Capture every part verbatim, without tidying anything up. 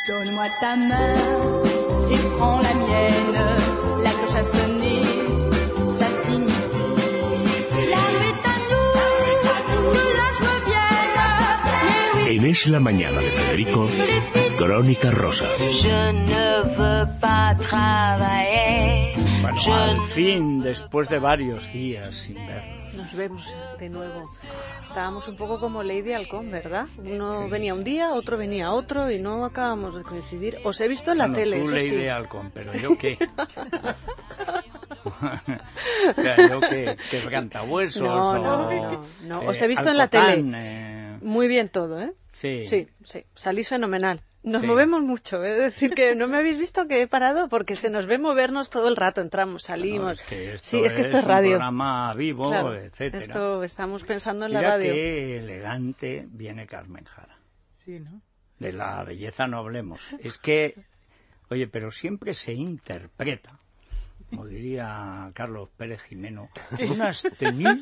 Donne-moi ta main et prends la mienne. La cloche a sonné, ça signifie la est à nous, que la joie vienne. En Es la Mañana de Federico, Crónica Rosa. Je ne veux pas travailler. Bueno, al fin, después de varios días sin vernos. Nos vemos de nuevo. Estábamos un poco como Lady Halcón, ¿verdad? Uno venía un día, otro venía otro y no acabamos de coincidir. Os he visto en la bueno, tele, tú eso Lady sí. Halcón, pero ¿yo qué? O sea, ¿yo qué? ¿Qué cantahuesos? No, no, o, no, no. eh, Os he visto en la tele. Alcotán, eh... Muy bien todo, ¿eh? Sí. Sí, sí. Salís fenomenal. Nos Sí. movemos mucho, es decir, que no me habéis visto que he parado porque se nos ve movernos todo el rato, entramos, salimos. No, es que esto sí, es que esto es un radio. programa vivo, Claro, etcétera. esto estamos pensando en Mira la radio. qué elegante viene Carmen Jara. Sí, ¿no? De la belleza no hablemos. Es que, oye, pero siempre se interpreta, como diría Carlos Pérez Jimeno, unas tenues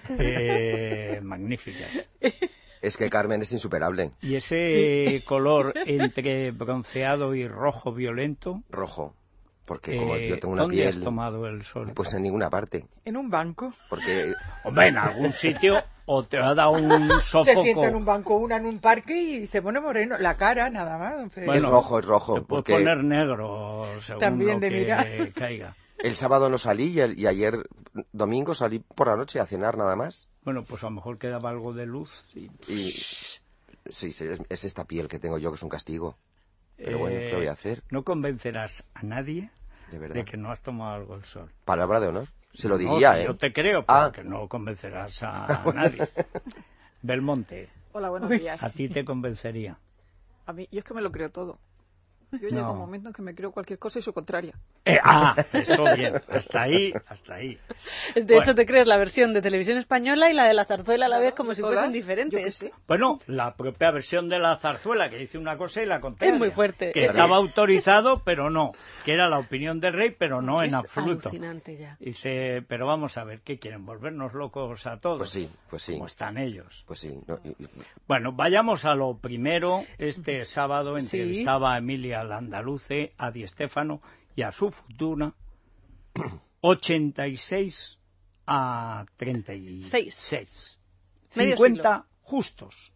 eh, magníficas. Es que Carmen es insuperable. Y ese sí. color entre bronceado y rojo violento. Rojo. Porque como eh, yo tengo una ¿dónde piel... has tomado el sol? Pues en ninguna parte. En un banco. Porque... Hombre, en algún sitio o te ha dado un sofoco. Se sienta en un banco, una en un parque y se pone moreno. La cara, nada más. Don Federico. Bueno, es rojo, es rojo. Te puedes porque... poner negro según También lo de que mirar. caiga. El sábado no salí y, el, y ayer domingo salí por la noche a cenar nada más. Bueno, pues a lo mejor quedaba algo de luz. Y, y sí, sí es, es esta piel que tengo yo que es un castigo. Pero eh, bueno, ¿qué voy a hacer? No convencerás a nadie de, verdad. de que no has tomado algo el sol. Palabra de honor. Se lo no, diría, si ¿eh? Yo te creo, pero ah. que no convencerás a nadie. Belmonte. Hola, buenos días. A ti te convencería. A mí, yo es que me lo creo todo. Yo no. llego a un momento en que me creo cualquier cosa y su contraria. Eh, ah, eso bien. Hasta ahí, hasta ahí. De bueno. hecho, te crees la versión de Televisión Española y la de la zarzuela a la vez como si ¿Todas? fuesen diferentes. Sé. Bueno, la propia versión de la zarzuela que dice una cosa y la contraria. Es muy fuerte. Que estaba autorizado, pero no. Que era la opinión del rey, pero no es en absoluto. Alucinante ya. Dice, pero vamos a ver, ¿qué quieren? ¿Volvernos locos a todos? Pues sí, pues sí. Como están ellos. Pues sí. No, y, y... Bueno, vayamos a lo primero. Este sábado entrevistaba sí. a Emilia Landaluce, a Di Stéfano y a su futura ochenta y seis a treinta y seis. Medio cincuenta siglo. Justos.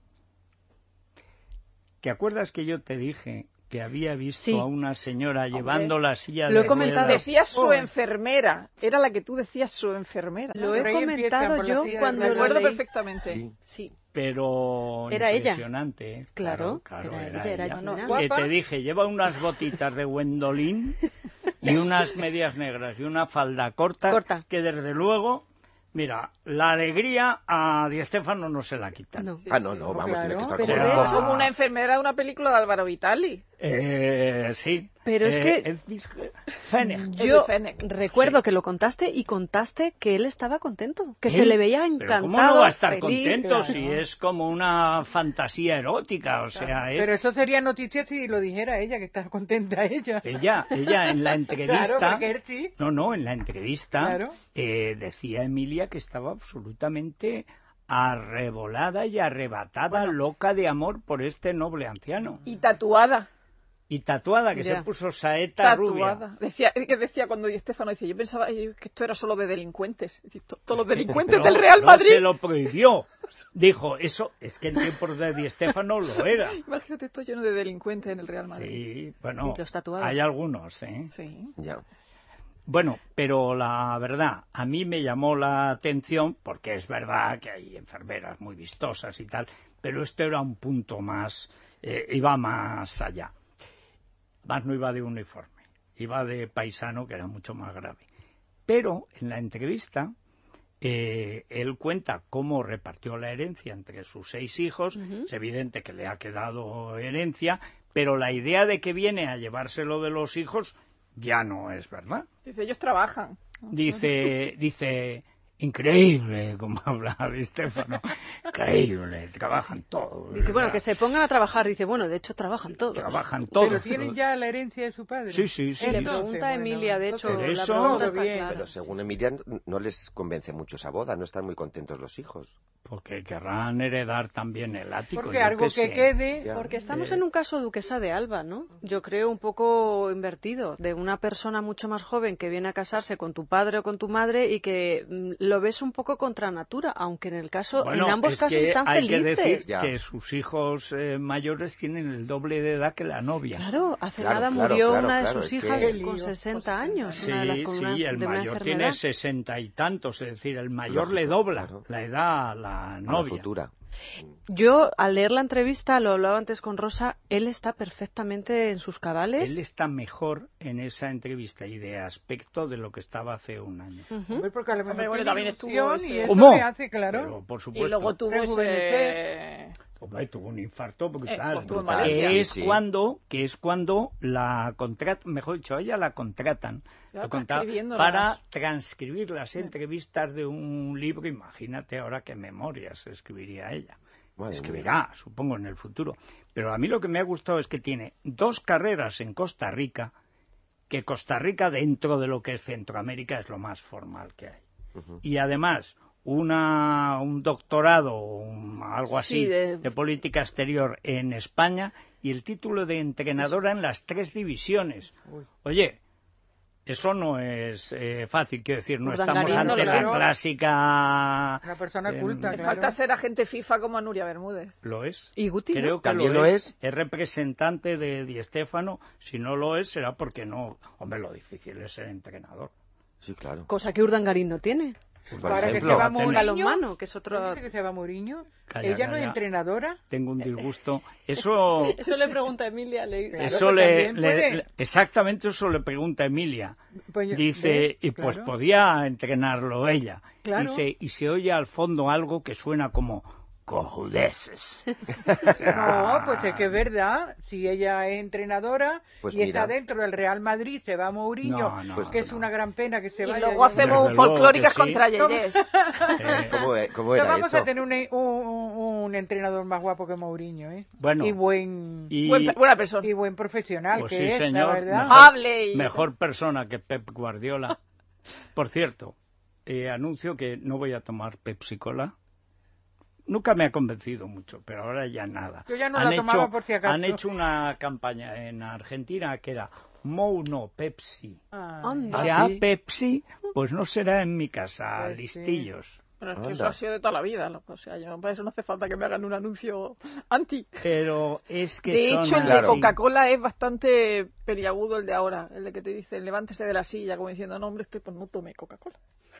¿Te acuerdas que yo te dije que había visto sí. a una señora Hombre, llevando la silla lo de he comentado. ruedas? Decías su Oh. enfermera. Era la que tú decías su enfermera. Lo he comentado yo cuando me lo acuerdo leí. perfectamente. Sí. Sí. Pero era impresionante. Ella. Claro, claro, era, era, ella, era era ella. no, Que te dije, lleva unas botitas de Gwendolyn y unas medias negras y una falda corta, corta. que desde luego, mira, la alegría a Di Stéfano no se la quitan. No. Sí, Ah, no, sí, no, vamos, claro, tiene que estar pero como de una hecho, cosa. Como una enfermera de una película de Álvaro Vitali. Eh, sí. Pero es eh, que Edwige Fenech. yo Fenech. recuerdo Sí. que lo contaste y contaste que él estaba contento, que ¿Él? se le veía Pero encantado, ¿cómo no va a estar feliz, contento claro. si es como una fantasía erótica? O sea, es... Pero eso sería noticia si lo dijera ella, que está contenta ella. Ella, ella en la entrevista... Claro, porque él sí. No, no, en la entrevista Claro. eh, decía Emilia que estaba absolutamente arrebolada y arrebatada, Bueno. loca de amor por este noble anciano. Y tatuada. Y tatuada, que Ya. se puso saeta rubia. Tatuada. Decía, que decía cuando Di Stéfano dice, yo pensaba eh, que esto era solo de delincuentes. Dice, to- Todos los delincuentes No, del Real no Madrid. se lo prohibió. Dijo, eso es que en tiempos de Di Stéfano lo era. Imagínate esto lleno de delincuentes en el Real Madrid. Sí, bueno, Y los tatuados. hay algunos, ¿eh? Sí. Ya. Bueno, pero la verdad, a mí me llamó la atención, porque es verdad que hay enfermeras muy vistosas y tal, pero esto era un punto más, eh, iba más allá. Más no iba de uniforme, iba de paisano, que era mucho más grave. Pero en la entrevista, eh, él cuenta cómo repartió la herencia entre sus seis hijos. Uh-huh. Es evidente que le ha quedado herencia, pero la idea de que viene a llevárselo de los hijos ya no es verdad. Dice, ellos trabajan. Dice, dice, increíble como habla Di Stéfano, increíble, trabajan todos. Dice, bueno, que se pongan a trabajar. Dice, bueno, de hecho trabajan todos. Trabajan todos. Pero tienen ya la herencia de su padre. Sí, sí, sí. Le Entonces, pregunta a bueno, Emilia, de hecho, entonces, la eso- pregunta está bien. clara. Pero según Emilia no les convence mucho esa boda, no están muy contentos los hijos. Porque querrán heredar también el ático. Porque yo algo qué que sé. quede... Ya. Porque estamos Eh, en un caso duquesa de Alba, ¿no? Yo creo un poco invertido, de una persona mucho más joven que viene a casarse con tu padre o con tu madre y que mm, lo ves un poco contra natura, aunque en el caso, Bueno, en ambos es casos que están hay felices. que decir Ya. que sus hijos eh, mayores tienen el doble de edad que la novia. Claro, hace Claro, nada claro, murió claro, una de claro, sus es que- hijas Qué con lío, sesenta con años, Sí, una de las, con una- sí, el de una mayor enfermedad. tiene sesenta y tantos, es decir, el mayor Lógico, le dobla claro. la edad a la A la novia. futura. Yo, al leer la entrevista, lo hablaba antes con Rosa, él está perfectamente en sus cabales. Él está mejor en esa entrevista y de aspecto de lo que estaba hace un año. Ujú. Hombre, porque a lo mejor Hombre, bueno, tiene también estuvo ilusión ese- y eso ¿Cómo? le hace, claro. Pero, por Y supuesto, luego tuvo ese... Hombre, tuvo un infarto brutal. pues estuvo en brutal. Valencia. que es Sí, sí. cuando que es cuando la contratan, mejor dicho, a ella la contratan Ya, la contratan transcribiéndolas. para transcribir las entrevistas de un libro. Imagínate ahora qué memorias escribiría ella. Madre Escribirá, supongo, en el futuro. Pero a mí lo que me ha gustado es que tiene dos carreras en Costa Rica, que Costa Rica, dentro de lo que es Centroamérica, es lo más formal que hay. Ujú. Y además una un doctorado un- algo así Sí, de- de política exterior en España y el título de entrenadora en las tres divisiones. Uy. Oye, eso no es eh, fácil, quiero decir, no estamos Urdangarín, ante claro. la clásica... Una persona em, culta, Le claro. falta ser agente FIFA como a Nuria Bermúdez. Lo es. Y Guti, ¿no? Creo que ¿También lo, lo es. es? Es representante de Di Stéfano. Si no lo es, será porque no. Hombre, lo difícil es ser entrenador. Sí, claro. Cosa que Urdangarín no tiene. Por Ahora que ejemplo, se va va a tener- Mourinho, Balonmano, que es otro... ¿no dice que se va Mourinho? Calla, Ella no es calla. entrenadora. Tengo un disgusto. Eso, Eso le pregunta a Emilia. Le dice. Claro, eso que le, también le- puede. le- exactamente eso le pregunta Emilia. Pues yo- Dice, ¿ve? y pues Claro. podía entrenarlo ella. Claro. Dice, y se oye al fondo algo que suena como cojudeces. No, pues es que es verdad. Si ella es entrenadora Pues y está mira. dentro del Real Madrid, se va Mourinho, No, no, pues que es no. una gran pena que se Y vaya. luego yo- hacemos un Desde luego folclóricas que sí. contra Yeyes. Eh, ¿Cómo, e- cómo Pero era vamos eso? a tener un, un, un- un entrenador más guapo que Mourinho, ¿eh? Bueno, y buen y- Buen pe- buena persona. y buen profesional Pues que sí, es, la señor. verdad. Mejor- Hable y... mejor persona que Pep Guardiola. Por cierto, eh, anuncio que no voy a tomar Pepsi Cola. Nunca me ha convencido mucho, pero ahora ya nada. Yo ya no han la tomaba hecho, por si acaso. Han hecho una campaña en Argentina que era Mou no Pepsi. Ah, Anda. Ya sí? Pepsi, pues no será en mi casa, Pues sí. listillos. Pero es que Anda. eso ha sido de toda la vida. ¿no? O sea, yo, para eso no hace falta que me hagan un anuncio anti. Pero es que De son hecho, el de Claro. así. Coca-Cola es bastante peliagudo, el de ahora. El de que te dicen, levántese de la silla, como diciendo, no, hombre, estoy, pues no tome Coca-Cola.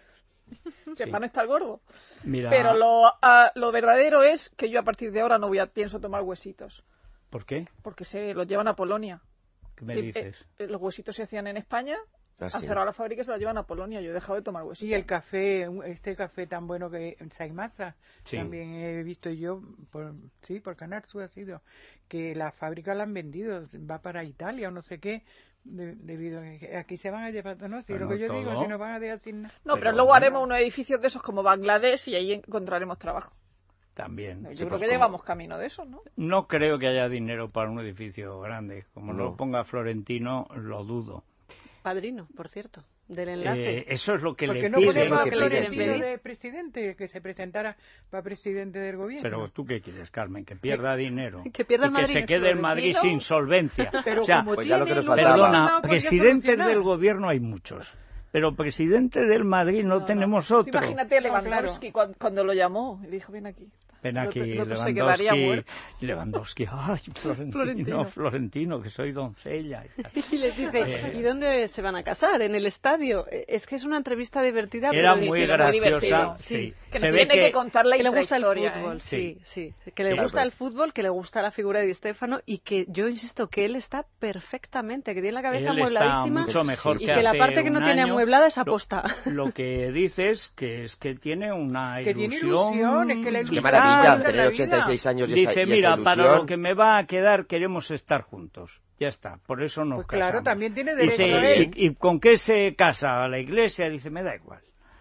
Que Sí. para no estar gordo. Mira, Pero lo, ah, lo verdadero es que yo a partir de ahora no voy a pienso tomar huesitos. ¿por qué? Porque se los llevan a Polonia. ¿Qué me Eh, dices? eh, los huesitos se hacían en España, Ah, han sí. cerrado la fábrica y se los llevan a Polonia. Yo he dejado de tomar huesitos. Y el café, un- este café tan bueno que en Saimasa, Sí. también he visto yo, por, sí, por Canal Sur ha sido, que la fábrica la han vendido, va para Italia o no sé qué, de- debido a que aquí se van a llevar, no, si Bueno, lo que yo todo. digo, si nos van a dejar sin nada. No, pero, Pero luego bueno. haremos unos edificios de esos como Bangladesh y ahí encontraremos trabajo. También. Yo Sí, creo pues que como- llevamos camino de eso, ¿no? No creo que haya dinero para un edificio grande. Como No. lo ponga Florentino, lo dudo. Padrino, por cierto, del enlace. Eh, eso es lo que Porque le no pide. ponemos a que pide, Florentino sí. de presidente, que se presentara para presidente del gobierno. Pero tú qué quieres, Carmen, que pierda dinero. Que pierda y el que Madrid. se quede el Madrid Florentino. sin solvencia. Pero o sea, como pues ya lo tiene que nos los faltaba. resultados, perdona, podría presidentes solucionar. del gobierno hay muchos. Pero presidente del Madrid no, No, tenemos no. Tú otro. Imagínate a No, claro. Lewandowski cuando, cuando lo llamó. Le dijo, ven aquí. Ven aquí, El otro se quedaría Lewandowski. muerto. Lewandowski, ay, Florentino, Florentino. Florentino, que soy doncella. Y tal. Y les dice, Eh. ¿y dónde se van a casar? En el estadio. Eh, Es que es una entrevista divertida. Era pero muy sí, sí, muy graciosa. divertido. Sí. Que Se nos ve tiene que, que contar la que le gusta el intrahistoria, fútbol, ¿eh? sí, sí, que le Sí, gusta claro. el fútbol, que le gusta la figura de Di Stéfano y que yo insisto que él está perfectamente, que tiene la cabeza él está amuebladísima mucho mejor y que que la hace parte que no un tiene año. amueblada es Lo- aposta. Lo que dices que es que tiene una Que tiene ilusión. ilusión, es que la Qué ilusión maravilla, de tener la ochenta y seis vida. años y esa, Dice, y esa mira, ilusión. para lo que me va a quedar queremos estar juntos. Ya está, por eso nos Pues claro, casamos. también tiene derecho Dice, a él. ¿y, y con qué se casa la iglesia? Dice, me da igual.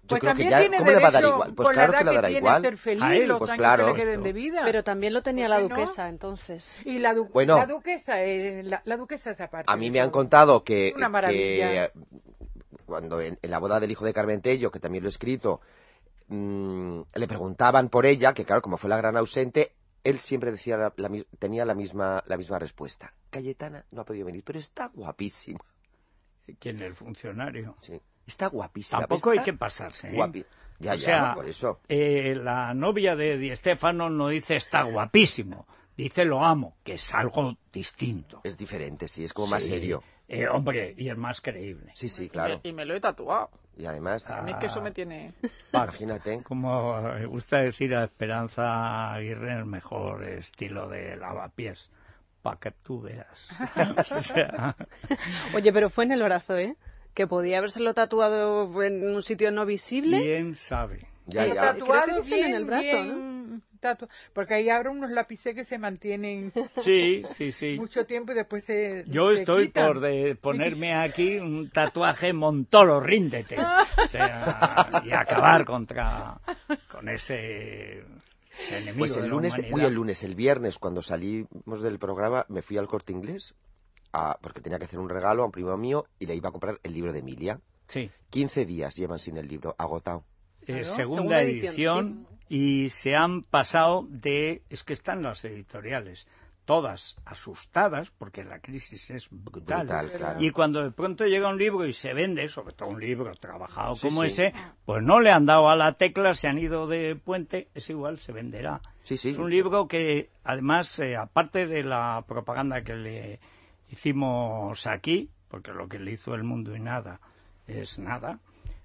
Pues creo que también ya, tiene ¿cómo le va a dar derecho, igual? Pues con claro la que edad le dará tiene, igual. a ser feliz A él, los pues años claro. que le queden de vida. Pero también lo tenía ¿Por la qué no? duquesa, entonces. Y la, du Bueno. la duquesa, eh, la, la duquesa esa parte. A mí de me han todo. contado que, Una maravilla. que cuando en, en la boda del hijo de Carmen Tello, que también lo he escrito, mmm, le preguntaban por ella, que claro, como fue la gran ausente, él siempre decía la, la, tenía la misma, la misma respuesta. Cayetana no ha podido venir, pero está guapísima. ¿Quién es el funcionario? Sí, está guapísima. Tampoco hay está que pasarse, ¿eh? Guapi... Ya, o ya, sea, por eso. Eh, la novia de Di Stéfano no dice está guapísimo, dice lo amo, que es algo distinto. Es diferente, sí, es como Sí. más serio. Eh, hombre, y es más creíble. Sí, sí, Y claro. me, y me lo he tatuado. Y además, A mí es que eso me tiene... imagínate. Como me gusta decir a Esperanza Aguirre, el mejor estilo de lavapiés, para que tú veas. O sea, Oye, pero fue en el brazo, ¿eh? Que podía habérselo tatuado en un sitio no visible. ¿quién sabe? Ya, Pero ya. Creo tatuado que dicen bien, en el brazo, bien tatu- porque ahí habrá unos lápices que se mantienen Sí, sí, sí. mucho tiempo y después se Yo se estoy quitan. por de ponerme aquí un tatuaje Montoro, ríndete. O sea, y acabar contra con ese, ese enemigo Pues de el la lunes, humanidad. uy, el lunes, el viernes, cuando salimos del programa, me fui al Corte Inglés, a, porque tenía que hacer un regalo a un primo mío y le iba a comprar el libro de Emilia. Sí. quince días llevan sin el libro, agotado. Eh, Claro. segunda, Segunda edición, edición, y se han pasado de... Es que están las editoriales todas asustadas porque la crisis es brutal. Brutal, claro. Y cuando de pronto llega un libro y se vende, sobre todo un libro trabajado Sí, como sí. ese, pues no le han dado a la tecla, se han ido de puente, es igual, se venderá. Sí, sí. Es un libro que, además, eh, aparte de la propaganda que le hicimos aquí, porque lo que le hizo El Mundo y Nada es nada,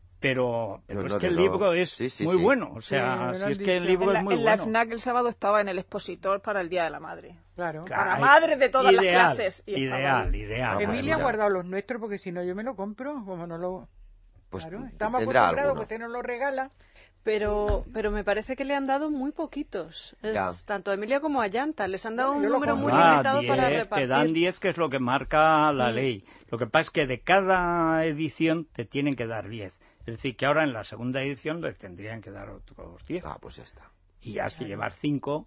pero, pero No, es no, que de el lo- libro es sí, sí, muy sí. bueno. O Sí, sea, me lo si han es que el dicho. libro En la, es muy en la bueno. FNAC el sábado estaba en el expositor para el Día de la Madre. Claro. Claro. Para Ay, madres de todas las ideal, clases. Y estaba Ideal, ahí. ideal. Ah, Emilia ha mira. guardado los nuestros porque si no yo me lo compro, como no lo... Pues claro, estamos tendrá acostumbrados alguno. que usted nos lo regala. Pero, pero me parece que le han dado muy poquitos. Es Ya. tanto a Emilia como a Llanta. Les han dado Bueno, un yo lo número muy compro. Ah, limitado para diez, repartir. te dan diez, que es lo que marca la Mm. ley. Lo que pasa es que de cada edición te tienen que dar diez. Es decir, que ahora en la segunda edición le tendrían que dar otros diez. Ah, pues ya está. Y ya si llevar cinco,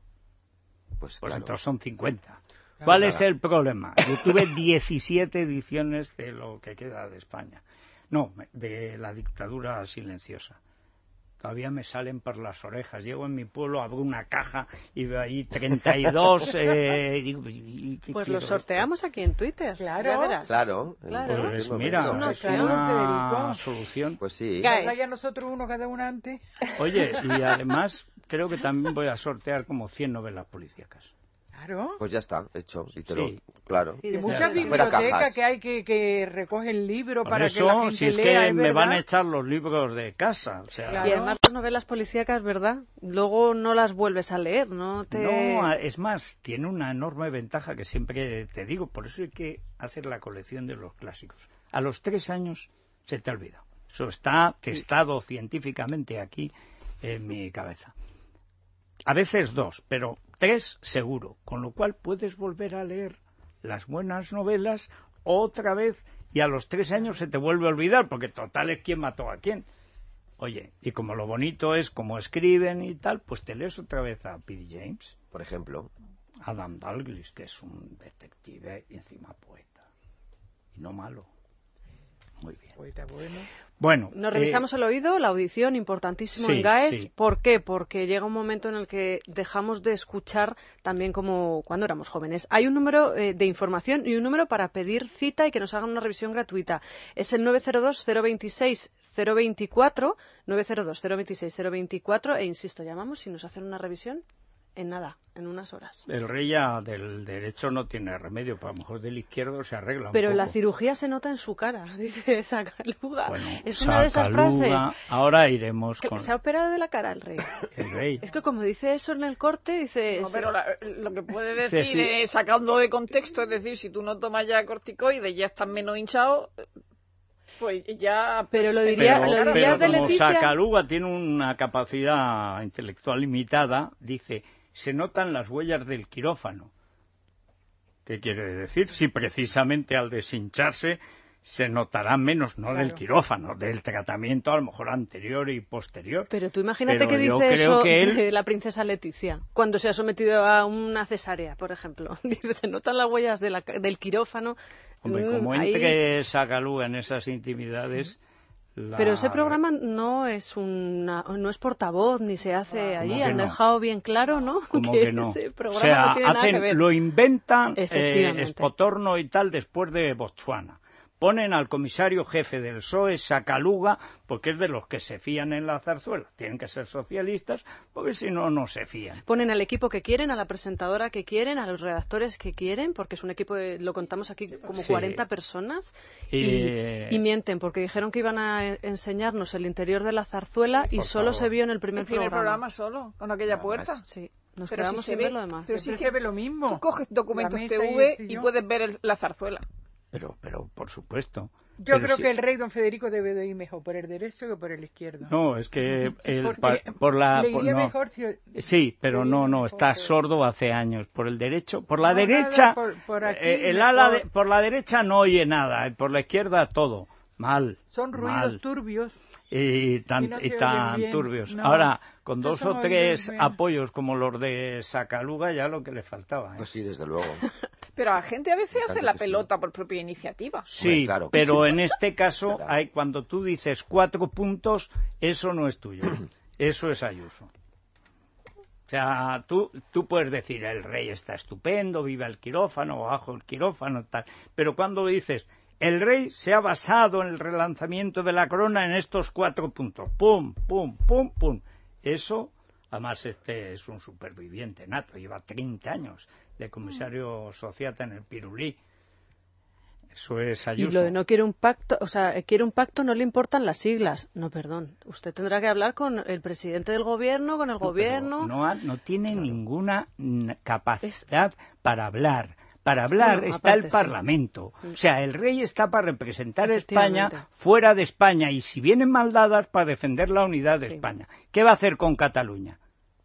Pues, pues claro. entonces son cincuenta. ¿Cuál Nada. es el problema? Yo tuve diecisiete ediciones de lo que queda de España. No, de la dictadura silenciosa. Todavía me salen por las orejas. Llego en mi pueblo, abro una caja y veo ahí treinta y dos. Eh, y digo, ¿y qué Pues quiero lo sorteamos aquí en Twitter. Claro. Ya verás. Claro. en Claro. cualquier Pues momento. mira, No, es claro, una Federico. solución. Pues sí. Guys. Vaya nosotros uno cada uno antes. Oye, y además creo que también voy a sortear como cien novelas policíacas. Claro. Pues ya está, hecho. Y te Sí. lo... Claro. Sí, Y de muchas verdad. Fuera bibliotecas cajas. que hay que, que recogen libros Por para eso, que la gente si es lea, que es me verdad. van a echar los libros de casa. O sea, Claro. Y además las novelas policíacas, ¿verdad? Luego no las vuelves a leer, ¿no? Te... no, es más, tiene una enorme ventaja que siempre te digo, por eso hay que hacer la colección de los clásicos. A los tres años se te olvida. Eso está testado científicamente aquí en mi cabeza. A veces dos, pero tres seguro, con lo cual puedes volver a leer las buenas novelas otra vez y a los tres años se te vuelve a olvidar, porque total es quién mató a quién. Oye, y como lo bonito es como escriben y tal, pues te lees otra vez a P D James, Por ejemplo. Adam Dalglish, que es un detective y encima poeta, y no malo. Muy bien. Poeta bueno. Bueno, Nos eh, revisamos el oído, la audición, importantísimo sí, en GAES. sí. ¿Por qué? Porque llega un momento en el que dejamos de escuchar también como cuando éramos jóvenes. Hay un número eh, de información y un número para pedir cita y que nos hagan una revisión gratuita. Es el nueve cero dos cero veintiséis cero veinticuatro, nueve cero dos cero veintiséis cero veinticuatro, e insisto, llamamos y nos hacen una revisión en nada, en unas horas. el rey ya del derecho no tiene remedio, pero a lo mejor del izquierdo se arregla un Pero poco. la cirugía se nota en su cara, dice Sacaluga. Bueno, es una de esas Sacaluga, frases. ahora iremos Que con se ha operado de la cara el rey. el rey. Es que como dice eso en el corte, dice... No, pero la- lo que puede Dice, decir, sí. eh, sacando de contexto, es decir, si tú no tomas ya corticoides, ya estás menos hinchado, pues ya... Pero lo se diría- queda pero, la cara. lo pero dirías de como Leticia. Sacaluga tiene una capacidad intelectual limitada, dice, se notan las huellas del quirófano. ¿Qué quiere decir? Si precisamente al deshincharse se notará menos, no Claro. del quirófano, del tratamiento a lo mejor anterior y posterior. Pero tú imagínate Pero que yo dice creo eso que él- de la princesa Leticia, cuando se ha sometido a una cesárea, por ejemplo. Dice, se notan las huellas de la- del quirófano. Hombre, Mm, como ahí- entre Sacalúa en esas intimidades... la- Pero ese programa no es una, no es portavoz ni se hace ¿Cómo allí. que Han no? dejado bien claro, ¿no? Como que no. ese O programa sea, no tiene nada hacen, que ver. lo inventan eh, Efectivamente. Espotorno y tal después de Botswana. Ponen al comisario jefe del P S O E, Sakaluga, porque es de los que se fían en la zarzuela. Tienen que ser socialistas, porque si no, no se fían. Ponen al equipo que quieren, a la presentadora que quieren, a los redactores que quieren, porque es un equipo, de, lo contamos aquí, como Sí. cuarenta personas, y, Y- y mienten, porque dijeron que iban a e- enseñarnos el interior de la zarzuela y Por solo favor. se vio en el primer, El primer programa programa. solo, con aquella Nada puerta. más. Sí, nos Pero quedamos si se sin ve- ver lo demás. pero Siempre sí se que ve lo mismo. Tú coges documentos La mesa y T el V y sillón. puedes ver el- la zarzuela. Pero, pero, por supuesto. Yo Pero creo si- que el rey don Federico debe de ir mejor por el derecho que por el izquierdo. No, es que el, Porque pa- por la... le por- iría no. mejor si... Sí, pero le no, iría no, mejor, está pero- sordo hace años. Por el derecho, por la No, derecha, nada, por- por aquí eh, el mejor. ala de- por la derecha no oye nada, y por la izquierda todo. Mal. Son ruidos mal. turbios. Y tan, y no y se tan oyen bien. turbios. No, Ahora, con no dos son o tres oídos bien. apoyos como los de Sacaluga, ya lo que le faltaba. ¿eh? Pues sí, desde luego. Pero la gente a veces Me hace encanta la que sí. pelota por propia iniciativa. Sí, Hombre, claro que pero sí. en este caso, Claro. hay, cuando tú dices cuatro puntos, eso no es tuyo. Eso es Ayuso. O sea, tú, tú puedes decir, el rey está estupendo, viva el quirófano, bajo el quirófano, tal. Pero cuando dices, el rey se ha basado en el relanzamiento de la corona en estos cuatro puntos, pum, pum, pum, pum. Eso, además este es un superviviente nato, lleva treinta años de comisario sociata en el Pirulí. Eso es Y Ayuso. lo de no quiere un pacto, o sea, quiere un pacto, no le importan las siglas. No, perdón. Usted tendrá que hablar con el presidente del gobierno, con el No, pero gobierno. No, ha- no tiene ninguna mm, capacidad para hablar. Para hablar Bueno, está aparte, el sí. Parlamento. O sea, el rey está para representar a España Efectivamente. fuera de España y si vienen mal dadas para defender la unidad de Sí. España. ¿Qué va a hacer con Cataluña?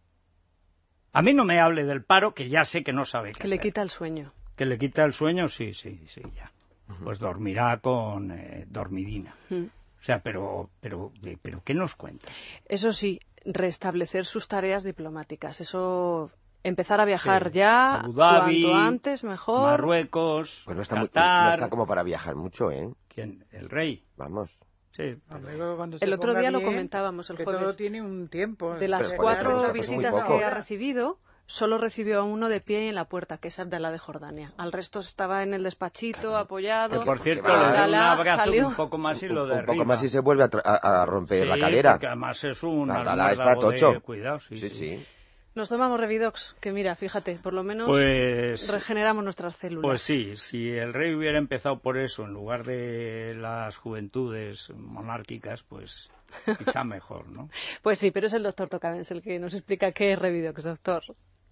A mí no me hable del paro, que ya sé que no sabe qué Que le hacer. quita el sueño. Que le quita el sueño, sí, sí, sí, ya. Pues dormirá con eh, dormidina. Mm. O sea, pero, pero, pero ¿qué nos cuenta? Eso sí, restablecer sus tareas diplomáticas. Eso, empezar a viajar Sí. ya, Abu Dhabi, cuanto antes, mejor. Marruecos, Pues no está, muy- Qatar. no está como para viajar mucho, ¿eh? ¿Quién? El rey. Vamos. Sí. Hombre, luego cuando se El otro ponga día lo bien, comentábamos el que jueves. todo tiene un tiempo. De las Pero por eso, cuatro muchas cosas, muy visitas poco. que ha recibido, solo recibió a uno de pie en la puerta, que es de la de Jordania. Al resto estaba en el despachito, apoyado. Que por cierto, va, le doy un Ojalá abrazo salió. un poco más y lo Un, de un poco arriba. más y se vuelve a, tra- a- a romper Sí, la cadera. porque además es un Ojalá está almuérdago de tocho. cuidado, sí, Sí, sí. sí. Nos tomamos Revidox, que mira, fíjate, por lo menos Pues, regeneramos nuestras células. pues sí, si el rey hubiera empezado por eso en lugar de las juventudes monárquicas, pues quizá mejor, ¿no? Pues sí, pero es el doctor Tocavens el que nos explica qué es Revidox, doctor.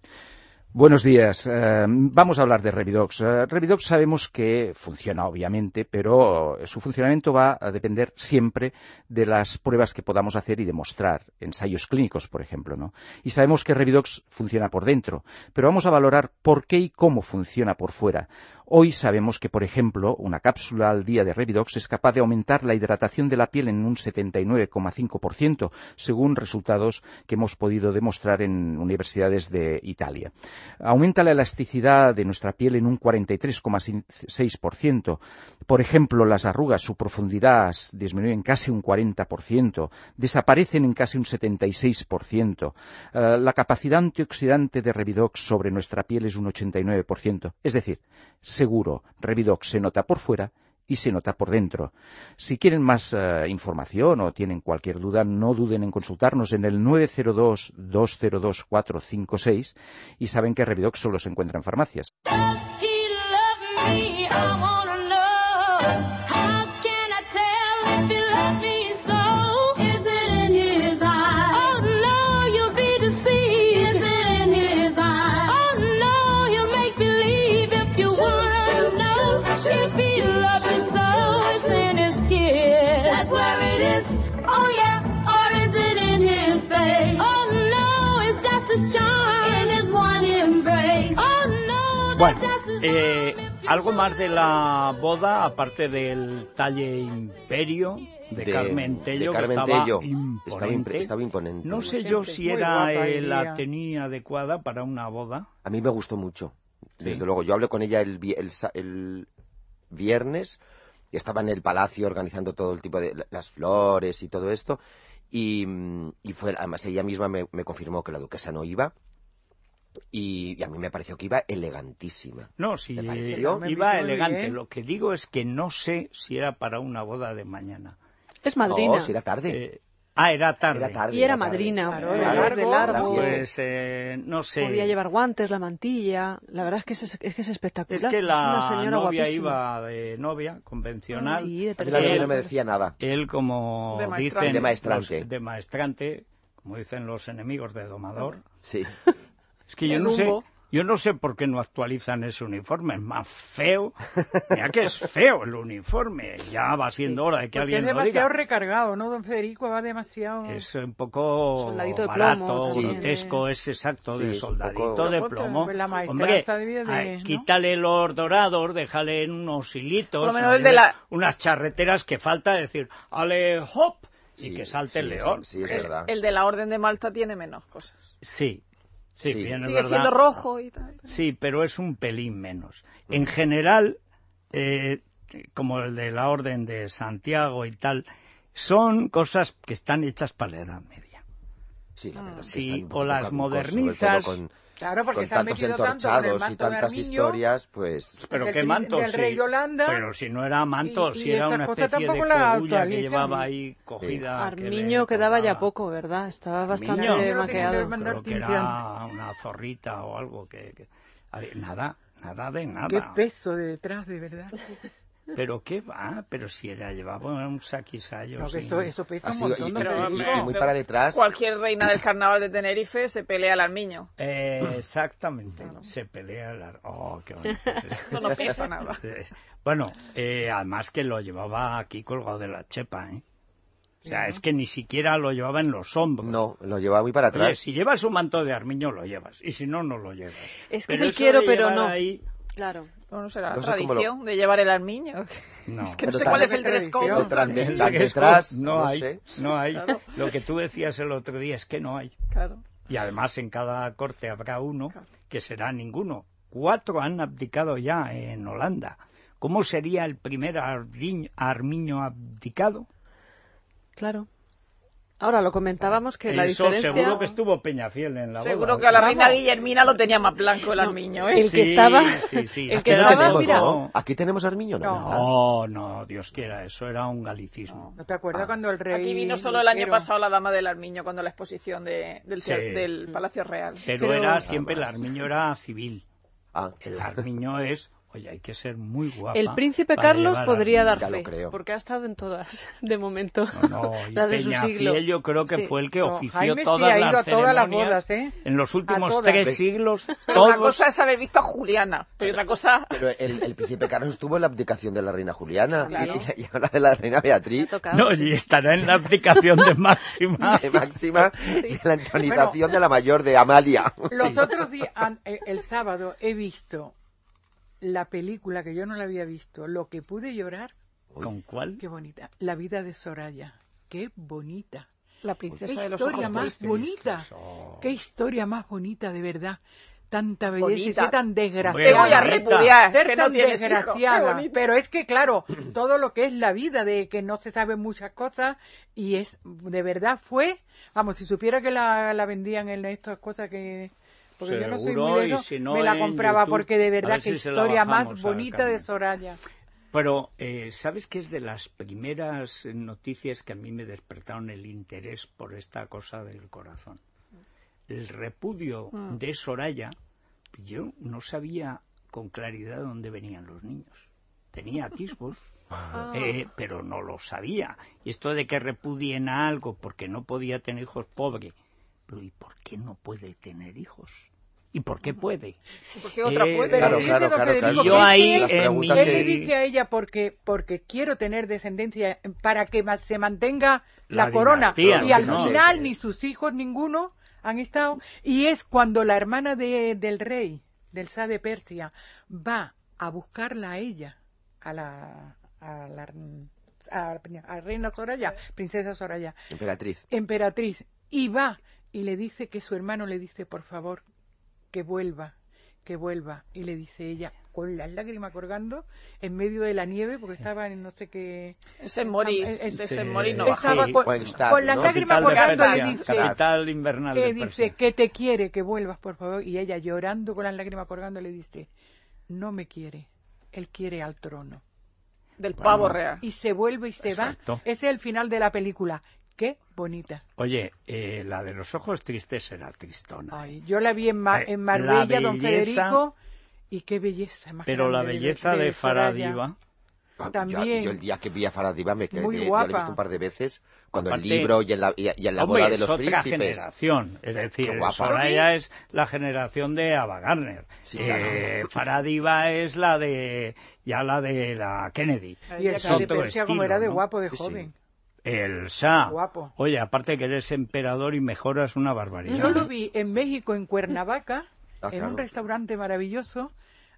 Buenos días. Eh, vamos a hablar de Revidox. Eh, Revidox sabemos que funciona, obviamente, pero su funcionamiento va a depender siempre de las pruebas que podamos hacer y demostrar, ensayos clínicos, por ejemplo, ¿no? Y sabemos que Revidox funciona por dentro, pero vamos a valorar por qué y cómo funciona por fuera. Hoy sabemos que, por ejemplo, una cápsula al día de Revidox es capaz de aumentar la hidratación de la piel en un setenta y nueve coma cinco por ciento, según resultados que hemos podido demostrar en universidades de Italia. Aumenta la elasticidad de nuestra piel en un cuarenta y tres coma seis por ciento. Por ejemplo, las arrugas, su profundidad disminuye en casi un cuarenta por ciento, desaparecen en casi un setenta y seis por ciento. Uh, la capacidad antioxidante de Revidox sobre nuestra piel es un ochenta y nueve por ciento. Es decir, seguro, Revidox se nota por fuera y se nota por dentro. Si quieren más uh, información o tienen cualquier duda, no duden en consultarnos en el nueve cero dos, dos cero dos, cuatro cinco seis y saben que Revidox solo se encuentra en farmacias. Does he love me? I wanna know. How can I tell if he loves me so? Is it in his eyes? Oh no, you'll be deceived. Is it in his eyes? Oh no, he'll make believe if you wanna know. If he loves you so, it's in his kiss. That's where it is. Oh yeah, or is it in his face? Oh no, it's just a charm in his one embrace. Oh no, that's Bueno, just a Eh, algo más de la boda, aparte del talle imperio de, De- Carmen Tello, de Carmen que estaba Tello. imponente. Estaba impre- estaba imponente. No sé Siempre, yo si muy era guapa, eh, la Iría. tenía adecuada para una boda. A mí me gustó mucho, Sí. desde luego. Yo hablé con ella el, vi- el sa- el viernes y estaba en el palacio organizando todo el tipo de las flores y todo esto. Y, mm, y fue, además ella misma me, me confirmó que la duquesa no iba. Y, y a mí me pareció que iba elegantísima. No, si ¿Te pareció? Me iba visto muy elegante. bien. Lo que digo es que no sé si era para una boda de mañana. Es madrina. No, si era tarde. Eh, ah, era tarde. Era tarde. Y era tarde. madrina, Claro, de de largo, de largo. largo. Las siete. Pues eh, no sé. Podía llevar guantes, la mantilla. La verdad es que es, es, que es espectacular. Es que una la señora novia guapísima. iba de novia convencional. Sí, de A mí la novia tercera. no me decía nada. Él, como De maestrante. dicen De maestrante. los- de maestrante, como dicen los enemigos de domador. Sí. Es que yo De no sé, Dumbo. yo no sé por qué no actualizan ese uniforme, es más feo. Mira que es feo el uniforme, ya va siendo hora de que Porque es alguien lo demasiado diga. recargado, ¿no, don Federico? Va demasiado... Es un poco Soldadito de barato, plomo también, grotesco, eh. es exacto, Sí, de es un soldadito poco- de Pues, plomo. pues, la maestranza Hombre, debía de- ay, ¿no? quítale los dorados, déjale en unos hilitos, Por lo menos no el de lleves la- unas charreteras que falta decir, ale hop, y Sí, que salte el sí, león. Sí, sí, es Eh, verdad. El de la Orden de Malta tiene menos cosas. Sí, sí, Sí. bien, es Sigue verdad. siendo rojo y tal. Sí, pero es un pelín menos. En general, eh, como el de la Orden de Santiago y tal, son cosas que están hechas para la Edad Media. Sí, la verdad es que Sí, están un o poquito las caducos, sobre modernizas. todo Con, Claro, porque con se han tantos metido tanto con el entorchados y manto de tantas Armiño, historias, pues... Pero del qué pri- manto, del sí. rey de Holanda. Pero si no era manto, Y- y si era esas una cosas especie de tampoco las cogulla que actualizan. llevaba ahí cogida. que le Armiño quedaba ya colgaba. poco, ¿verdad? Estaba bastante Armiño. maqueado. mandar Creo que era una zorrita o algo que... que- a ver, nada, nada de nada. Qué peso de detrás, de verdad. Pero qué va, pero si era llevaba un saquisayo. No, que sí. eso, eso pesa Así, un y, montón. y- don Pero, y- Federico. y muy para detrás... Cualquier reina del carnaval de Tenerife se pelea al armiño. Eh, exactamente, se pelea la... Oh, qué bonito. Eso no pesa nada. Eh, Bueno, eh, además que lo llevaba aquí colgado de la chepa, ¿eh? O sea, es que ni siquiera lo llevaba en los hombros. No, lo llevaba muy para Oye, atrás. si llevas un manto de armiño, lo llevas. Y si no, no lo llevas. Es que Pero sí eso quiero, de pero llevar no. ahí, Claro. Bueno, será No la sé cómo lo- tradición de llevar el armiño. no. Es que no Pero sé tal- cuál es el Qué dress code. tradición. Detrás de- El las dress detrás, code no, no hay, sé. no hay. Claro. Lo que tú decías el otro día es que no hay. Claro. Y además en cada corte habrá uno que será ninguno. Cuatro han abdicado ya en Holanda. ¿Cómo sería el primer ardiñ- armiño abdicado? Claro. Ahora lo comentábamos que la Eso diferencia... seguro que estuvo Peñafiel en la boda. Seguro que a la Vamos. reina Guillermina lo tenía más blanco el armiño, ¿eh? El que Sí, estaba... sí, sí. El Aquí que no estaba, tenemos, mira... ¿no? Aquí tenemos Armiño, ¿no? ¿verdad? No, no, Dios quiera, eso era un galicismo. ¿No te acuerdas Ah. cuando el rey... Aquí vino solo el año Quiero- pasado la dama del armiño cuando la exposición de, del, Sí. teatro- del Palacio Real. Pero, Pero- era siempre, el Ah, armiño era civil. Ah, El armiño es, oye, hay que ser muy guapa. El príncipe para Carlos llevar podría armiño. dar Ya lo fe, creo. porque ha estado en todas, de momento. No, no, y las de su siglo. Peñafiel yo creo que Sí. fue el que No, ofició Jaime sí todas ha ido las a todas las ceremonias bodas, ¿eh? en los últimos todas. tres siglos. Pero una todos- cosa es haber visto a Juliana, pero otra cosa... Pero el, el príncipe Carlos estuvo en la abdicación de la reina Juliana Claro. y, y ahora de la reina Beatriz, Tocado. No, y estará en la aplicación de Máxima. de Máxima, y en la entronización de la mayor de Amalia. Los Sí. otros días, an- eh, el sábado, he visto la película que yo no la había visto, Lo que pude llorar. ¿Con cuál? Qué bonita. La vida de Soraya. Qué bonita. La Qué princesa de los historia ojos más tristes. bonita. Oh. Qué historia más bonita, de verdad. Tanta belleza y Bonita. ser tan Te desgraciada. voy a bonita. repudiar, Ser que no tan tienes hijo. Qué desgraciada. bonito. Pero es que, claro, todo lo que es la vida, de que no se sabe muchas cosas, y es, de verdad fue, vamos, si supiera que la, la vendían en estas cosas que... Porque yo no soy Seguro, muy de y eso, si no me la en compraba YouTube, porque de a verdad ver qué si se la historia bajamos más a bonita Carmen. de Soraya. Pero, eh, ¿sabes qué es de las primeras noticias que a mí me despertaron el interés por esta cosa del corazón? El repudio Mm. de Soraya, yo no sabía con claridad dónde venían los niños. Tenía atisbos, Ah. eh, pero no lo sabía. Y esto de que repudien a algo porque no podía tener hijos, pobre. Pero ¿y por qué no puede tener hijos? ¿Y por qué puede? ¿Por qué otra Eh, puede? Pero Claro, dice claro, don claro, Federico claro. que Yo es ahí que Las en preguntas mi... él le dice a ella porque porque quiero tener descendencia para que ma- se mantenga la, La corona, dinastía, y al ¿no? final Sí. ni sus hijos ninguno han estado, y es cuando la hermana de, del rey del Shah de Persia va a buscarla a ella, a la, a la, a, a reina Soraya, princesa Soraya, emperatriz, emperatriz, y va y le dice que su hermano le dice, por favor, que vuelva, que vuelva, y le dice ella, con las lágrimas colgando, en medio de la nieve, porque estaba en no sé qué... Ese Moris, ese ese Moris no estaba baja. con, Buenstad, con las ¿no? lágrimas Capital de colgando, Persia, le dice, capital invernal que de dice Persia. que te quiere, que vuelvas, por favor, y ella llorando con las lágrimas colgando le dice, no me quiere, él quiere al trono. Del Bueno, pavo real. Y se vuelve y se exacto. va. Ese es el final de la película. Qué bonita. Oye, eh, la de los ojos tristes era tristona. Ay, yo la vi en, Ma- Eh, en Marbella, la don belleza- Federico, y qué belleza más Pero la grande de- belleza de, de Soraya. Faradiva, Ah, También. Yo, yo el día que vi a Faradiva me quedé, Muy yo la he guapa. visto un par de veces, cuando Aparte, el libro y en la, y, y en la hombre, boda de es los otra príncipes. generación. Es decir, Qué guapa. Soraya es la generación de Ava Gardner. Sí, eh, Faradiva es la de ya la de la Kennedy. Y el Es Shah de otro Persia, como estilo, era de ¿no? guapo, de Sí, sí. joven. El Shah. Guapo. Oye, aparte que eres emperador y mejoras una barbaridad. Yo lo vi en México, en Cuernavaca, Ah, en claro. un restaurante maravilloso,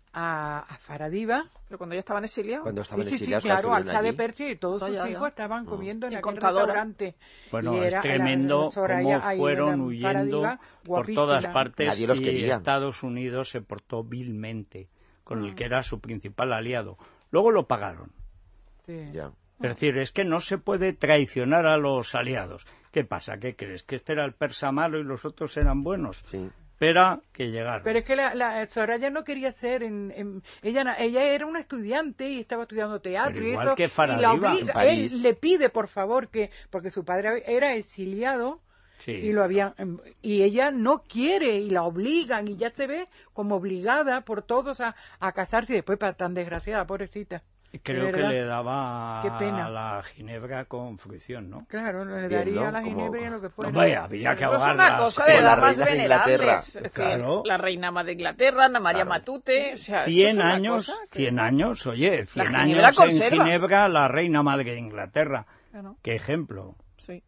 a, a Faradiva. Pero cuando ya estaban exiliados. Cuando estaban Sí, sí, sí, exiliados, claro, al estuvieron Shah de allí. Persia y todos Ah, sus ya, ya. hijos estaban Mm. comiendo en Y aquel contadora. restaurante. Bueno, Y es era la- tremendo Soraya cómo ahí, fueron la huyendo Faradiva, por todas guapísima. partes Nadie los y quería. Estados Unidos se portó vilmente con Mm. el que era su principal aliado. Luego lo pagaron. Sí. Ya. Es decir, es que no se puede traicionar a los aliados. ¿Qué pasa? ¿Qué crees? ¿Que este era el persa malo y los otros eran buenos? Sí. Espera que llegaron. Pero es que la, la Soraya no quería ser en, en- ella na- ella era una estudiante y estaba estudiando teatro Pero y igual eso que y la Faradiva. obliga, En París. él le pide por favor que porque su padre era exiliado Sí. y lo habían y ella no quiere y la obligan y ya se ve como obligada por todos a, a casarse y después para tan desgraciada, pobrecita. Creo de que verdad. le daba Qué pena. a la ginebra con fruición, ¿no? Claro, le Bien, daría ¿no? a la Como- ginebra y a lo que fuera. Hombre, había que Eso es ahogarla. una cosa Como de la damas reina de Inglaterra. venerables. Es decir, Claro. La reina madre de Inglaterra, Ana María Claro. Matute. O sea, esto es Cien una años, cosa que- cien años, oye, cien Ginebra años en conserva. Ginebra, la reina madre de Inglaterra. Bueno, Qué ejemplo. sí.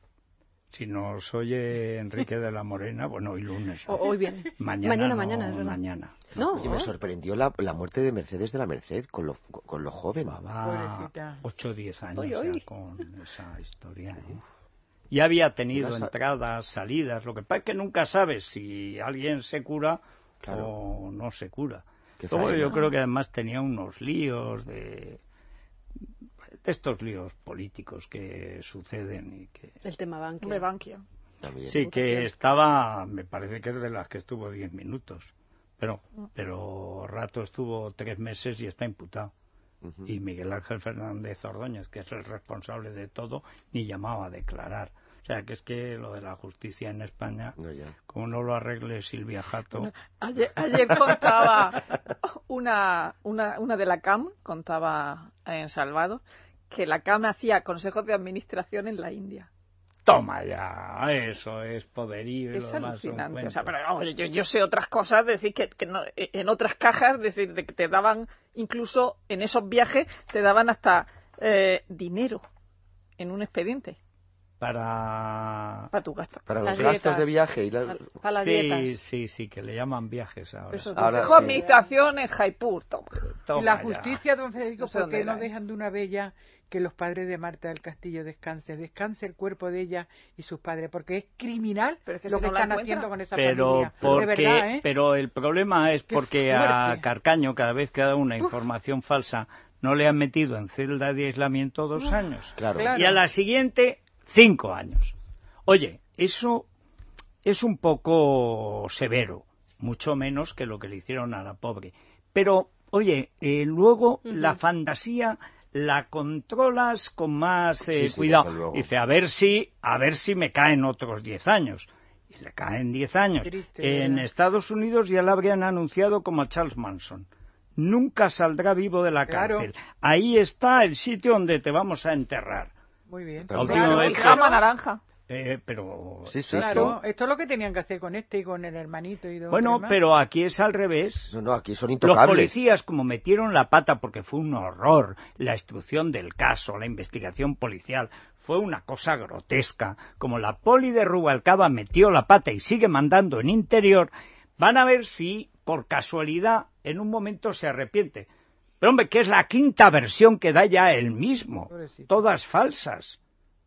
Si nos oye Enrique de la Morena, bueno, hoy lunes. O- hoy viene. Mañana, Mañana, no, mañana, es verdad. mañana. No, Oye, me sorprendió la, la muerte de Mercedes de la Merced con lo, con lo joven. Va Pobrecita. ocho o diez años Oy, ya oy. con esa historia. ¿eh? Ya había tenido Una sa- entradas, salidas. Lo que pasa es que nunca sabes si alguien se cura Claro. o no se cura. Qué Luego faena. yo creo que además tenía unos líos de, de estos líos políticos que suceden y que el tema Bankia. Hombre, Bankia. También. sí que estaba, me parece que es de las que estuvo diez minutos, pero pero rato estuvo tres meses y está imputado. Ujú. Y Miguel Ángel Fernández Ordóñez, que es el responsable de todo, ni llamaba a declarar. O sea, que es que lo de la justicia en España, No, ya. como no lo arregle Silvia Jato, Ayer, ayer contaba una, una, una de la C A M, contaba en Salvador, que la C A M hacía consejos de administración en la India. toma ya, eso es poderío. y Es lo demás son alucinante. O sea, cuentos. pero vamos, yo, yo sé otras cosas, decir que, que no- en otras cajas, decir, de que te daban, incluso en esos viajes, te daban hasta eh, dinero en un expediente Para... para tu gasto. Para Las los gastos dietas. de viaje y la- Para las sí, dietas. sí, sí, que le llaman viajes ahora. Eso es Ahora consejo sí. de administración en Jaipur, toma. Toma la ya. justicia, don Federico, No sé ¿por qué dónde no era, ¿eh? dejan de una bella que los padres de Marta del Castillo descansen? Descanse el cuerpo de ella y sus padres, porque es criminal Pero es que lo si que no la están encuentran. haciendo con esa Pero familia. porque, de verdad, ¿eh? pero el problema es Qué porque a fuerte. Carcaño cada vez que da una información falsa no le han metido en celda de aislamiento dos años. Claro. Claro. Y a la siguiente cinco años. Oye, eso es un poco severo, mucho menos que lo que le hicieron a la pobre. Pero, oye, eh, luego la fantasía la controlas con más eh, Sí, sí, cuidado. desde luego. Dice, a ver si, a ver si me caen otros diez años. Y le caen diez años. Triste, en ¿verdad? Estados Unidos ya la habrían anunciado como a Charles Manson. Nunca saldrá vivo de la Claro. cárcel. Ahí está el sitio donde te vamos a enterrar. Muy bien. La última Claro, vez- claro. Pijama naranja. Eh, pero Sí, sí, Claro, sí. esto es lo que tenían que hacer con este y con el hermanito y dos bueno, tres más. pero aquí es al revés. No, no, aquí son Los intocables. policías, como metieron la pata porque fue un horror, la instrucción del caso, la investigación policial, fue una cosa grotesca. Como la poli de Rubalcaba metió la pata y sigue mandando en interior, van a ver si por casualidad, en un momento se arrepiente. Pero hombre, que es la quinta versión que da ya él mismo. Pobrecito. Todas falsas.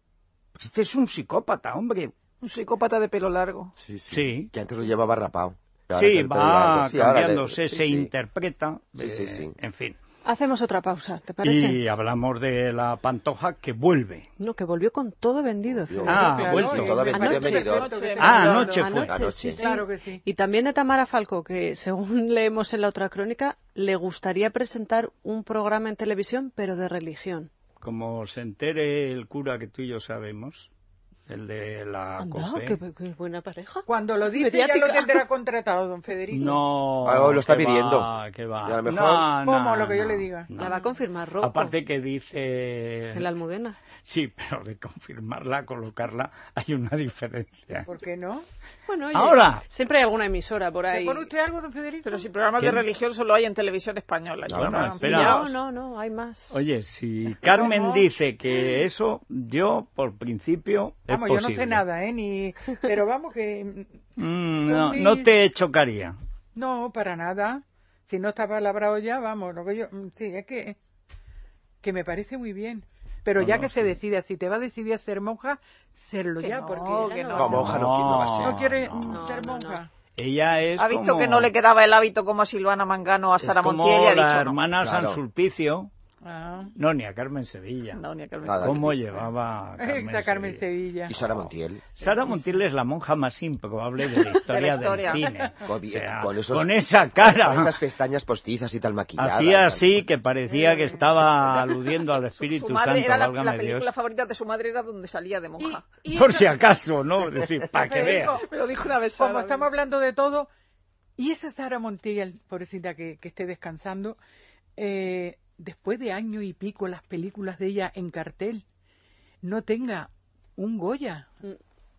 Este es un psicópata, hombre. Un psicópata de pelo largo. Sí, sí, Sí. que antes lo llevaba rapado. Ahora Sí, que el pelo va largo. Sí, ahora le- cambiándose, sí, se sí. interpreta. Sí, eh, sí, sí. En fin. Hacemos otra pausa, ¿te parece? Y hablamos de la Pantoja que vuelve. No, que volvió con todo vendido. Yo- Ah, Claro, vuelto. y Todo me vendido, parece vendido. perfecto que Ah, tenga- anoche fue. Anoche, Anoche. sí, sí. Claro que sí. Y también de Tamara Falco, que según leemos en la otra crónica, le gustaría presentar un programa en televisión, pero de religión. Como se entere el cura que tú y yo sabemos, el de la Anda, COPE. qué, qué buena pareja. Cuando lo dice ya Mediática. lo tendrá contratado, don Federico. No, Ah, lo está que pidiendo. va, que va. Y a lo mejor- No, no, ¿Cómo? Lo que yo no, le diga. no. La va a confirmar Rocco Aparte que dice... en la Almudena. Sí, pero de confirmarla, colocarla, hay una diferencia. ¿Por qué no? Bueno, oye, Ahora. siempre hay alguna emisora por ¿Se ahí. pone usted algo, don Federico? Pero si programas ¿Quién? de religión solo hay en televisión española. ya Bueno, están espera. pillados. No, no, no, hay más. Oye, si Carmen ¿Cómo? dice que eso, yo, por principio, es Vamos, yo no posible. sé nada, ¿eh? Ni... Pero vamos que... Mm, no, Con no mis- te chocaría. No, para nada. Si no está palabrado ya, vamos, lo que yo... mm, Sí, es que... Que me parece muy bien. Pero No, ya no, que se sí. decida, si te va a decidir a ser monja, serlo Que ya, no, porque... que no. No, monja no, qui- no va a ser. ¿No quiere no, mm, no, ser no, monja? Ella es Ha visto como- que no le quedaba el hábito como a Silvana Mangano, a es Sara como Montiel y ha la dicho no. hermana Claro. San Sulpicio. Ah. No, ni a Carmen Sevilla. No, ni a Carmen. Nada. ¿Cómo llevaba a Carmen, Esa Carmen Sevilla? Sevilla. Y Sara Montiel. Sara Montiel es la monja más improbable de la historia, historia. del cine. Con- O sea, con esos- con esa cara. Con esas pestañas postizas y tal maquilladas. Hacía y tal. así que parecía que estaba aludiendo al Su, Espíritu su madre Santo, era la, la válgame película Dios. favorita de su madre era donde salía de monja. Y- y Por esa- si acaso, ¿no? Es decir, para que Federico, veas. Me lo dijo una vez Sara. Como estamos hablando de todo, y esa Sara Montiel, pobrecita que, que esté descansando, eh, después de año y pico las películas de ella en cartel, no tenga un Goya. Mm.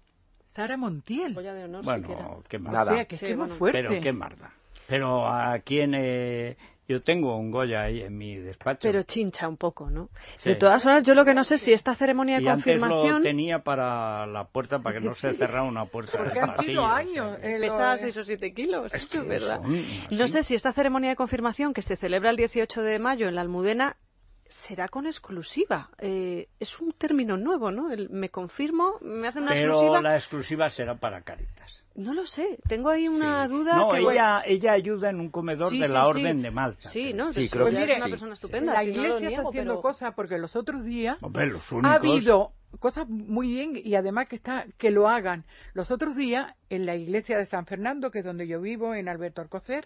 Sara Montiel. Goya de honor, siquiera. Bueno, qué más. O Nada. sea, que Sí, esté muy bueno. fuerte. Pero qué marda. Pero a quien eh, yo tengo un Goya ahí en mi despacho. Pero chincha un poco, ¿no? Sí. De todas formas, yo lo que no sé si esta ceremonia de y antes lo confirmación tenía para la puerta, para que no se cerrara una puerta del Porque han pasillo, sido o sea años. que- eh, lo- pesa eh, seis o siete kilos, Es eso que es verdad. son No así. sé si esta ceremonia de confirmación que se celebra el dieciocho de mayo en la Almudena será con exclusiva. Eh, es un término nuevo, ¿no? El me confirmo, me hacen una Pero exclusiva. la exclusiva será para Cáritas. No lo sé, tengo ahí una Sí. duda. No, que, ella, ella ayuda en un comedor Sí, de sí, la sí. Orden de Malta. Sí, ¿no? Sí, Sí, creo que ella sí. es una Sí. persona estupenda. La si no lo iglesia niego, está haciendo pero- cosas porque los otros días Hombre, los únicos... ha habido cosas muy bien y además que está que lo hagan. Los otros días en la iglesia de San Fernando, que es donde yo vivo, en Alberto Alcocer,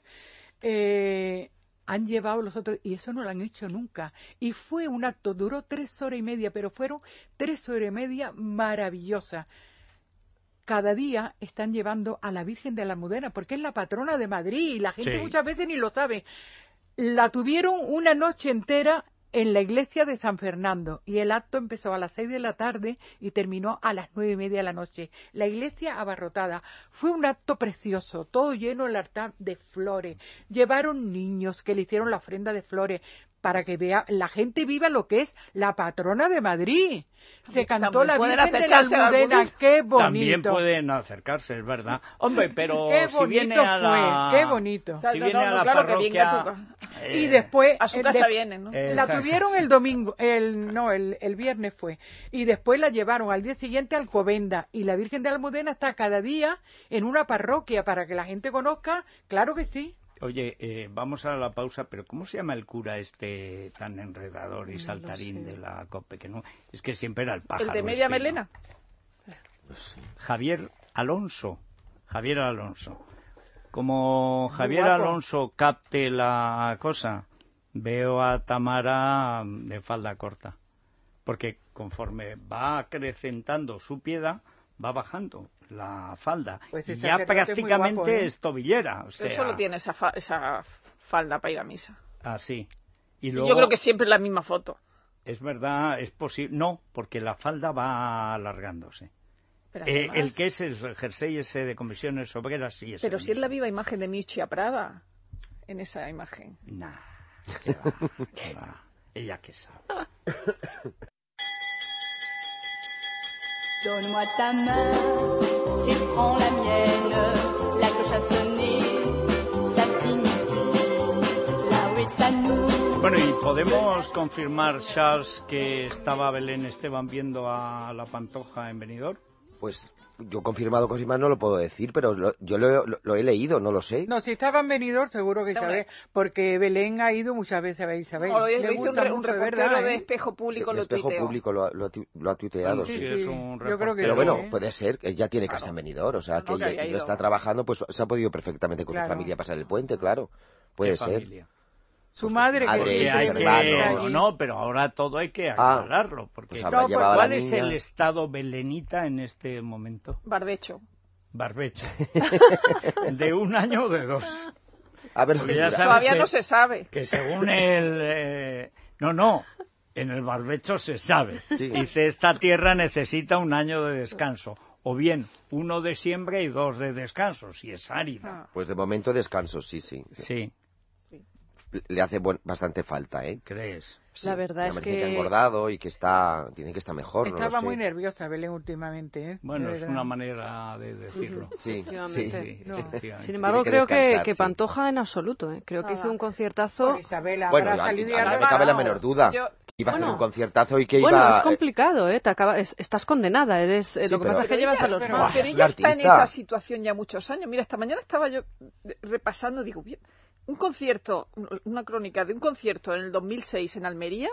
eh, han llevado los otros, y eso no lo han hecho nunca. Y fue un acto, duró tres horas y media, pero fueron tres horas y media maravillosas. Cada día están llevando a la Virgen de la Almudena, porque es la patrona de Madrid, y la gente Sí. muchas veces ni lo sabe. La tuvieron una noche entera en la iglesia de San Fernando, y el acto empezó a las seis de la tarde y terminó a las nueve y media de la noche. La iglesia abarrotada. Fue un acto precioso, todo lleno el altar de flores. Llevaron niños que le hicieron la ofrenda de flores para que vea la gente viva lo que es la patrona de Madrid. Se cantó También la pueden Virgen de la acercarse a Almudena, algunos. qué bonito. También pueden acercarse, es verdad. Hombre, pero Qué si viene bonito a la... fue, qué bonito. Si No, viene no, a no, la claro que venga parroquia... a eh, Y después A su eh, casa de- vienen, ¿no? eh, La Exacto. tuvieron el domingo, el no, el, el viernes fue, y después la llevaron al día siguiente a Alcobendas, y la Virgen de la Almudena está cada día en una parroquia para que la gente conozca, claro que sí. Oye, eh, vamos a la pausa, pero ¿cómo se llama el cura este tan enredador y saltarín de la COPE? Que no, es que siempre era el pájaro. El de media espino. melena. Javier Alonso. Javier Alonso. Como Javier guapo. Alonso capte la cosa, veo a Tamara de falda corta. Porque conforme va acrecentando su piedad, va bajando la falda. Pues y ese ya sacerdote es muy prácticamente guapo, ¿eh? es tobillera. O Pero sea, solo tiene esa, fa- esa falda para ir a misa. así. Y Y luego, yo creo que siempre es la misma foto. es verdad, es posible. No, porque la falda va alargándose. Pero, Eh, además- el que es el jersey ese de comisiones obreras, sí es pero el si es la mismo. viva imagen de Mircea Prada en esa imagen. Nah, qué va, qué va. Ella que sabe. Donne-moi ta main et prends la mienne. La cloche a sonné, ça signifie Bueno, y podemos confirmar, Charles, que estaba Belén Esteban viendo a la Pantoja en Benidorm. Pues yo confirmado confirmado no lo puedo decir, pero lo, yo lo, lo, lo he leído, no lo sé. No, si estaba en Benidorm seguro que Isabel, porque Belén ha ido muchas veces a ver a Isabel. No, lo Le dice un, gusta re, un mucho, reportero ¿verdad, de eh? Espejo Público, De lo Espejo tuiteó. Público lo, lo, lo ha tuiteado, Bueno, sí. sí, sí, es un yo creo que Pero sí, bueno, ¿eh? puede ser, ella tiene casa Claro. en Benidorm, o sea, No, que no, ella que haya no ido. está trabajando, pues se ha podido perfectamente con Claro. su familia pasar el puente, claro. Puede ¿Qué ser. familia? Su Pues madre, madre, que Que sus hay siempre que... hermanos. No, no, pero ahora todo hay que Ah, aclararlo, porque pues habrá No, llevado a ¿cuál la es niña. el estado belenita en este momento? Barbecho. Barbecho. ¿De un año o de dos? A ver, Porque ya mira, sabes Todavía que- no se sabe. Que según el... eh, No, no, en el barbecho se sabe. Sí. Dice, esta tierra necesita un año de descanso. O bien, uno de siembra y dos de descanso, si es árida. Ah. pues de momento descanso, sí, sí. Sí, Le hace buen- bastante falta, ¿eh? ¿crees? Sí, La verdad además es dice que- ha engordado y que está, tiene que estar mejor, no lo estaba sé. muy nerviosa Belén últimamente, ¿eh? Bueno, De es verdad. una manera de decirlo. Sí, Efectivamente. sí. Sí, No. efectivamente. Sin embargo, Tiene que creo que, descansar, que sí. Pantoja en absoluto, ¿eh? Creo que Nada. hizo un conciertazo. Por Isabel habrá Bueno, a, salido y a habrá nadie me cabe la ganado. menor duda. Yo- que iba a hacer Bueno. un conciertazo y que Bueno, iba... es complicado, ¿eh? Te acaba- es- estás condenada. Eres, eh, Sí, lo que pero- pasa es que Pero llevas ella- a los pero- fans. Pero es ella una está en artista. esa situación ya muchos años. Mira, esta mañana estaba yo repasando, digo, bien, un concierto, una crónica de un concierto en el dos mil seis en Almería,